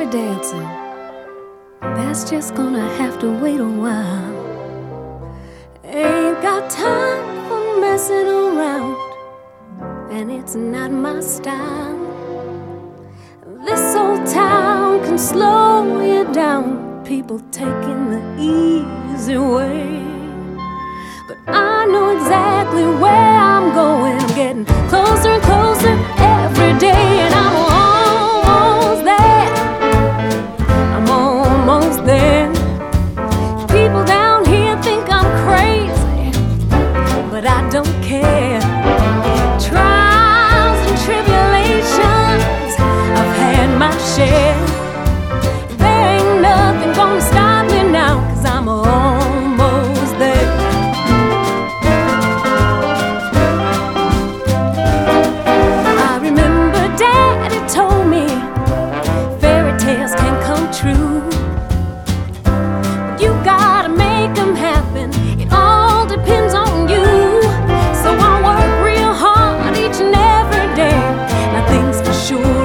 for dancing, that's just gonna have to wait a while. Ain't got time for messing around, and it's not my style. This old town can slow you down, people taking the easy way. But I know exactly where I'm going. I'm getting closer and closer every day, and I'm almost there. I'm almost there. People down here think I'm crazy, but I don't care. Trials and tribulations, I've had my share. There ain't nothing gonna stop me now, 'cause I'm almost there. I remember Daddy told me fairy tales can come true, but you gotta make them happen. It all depends on you. So I work real hard each and every day. Now things for sure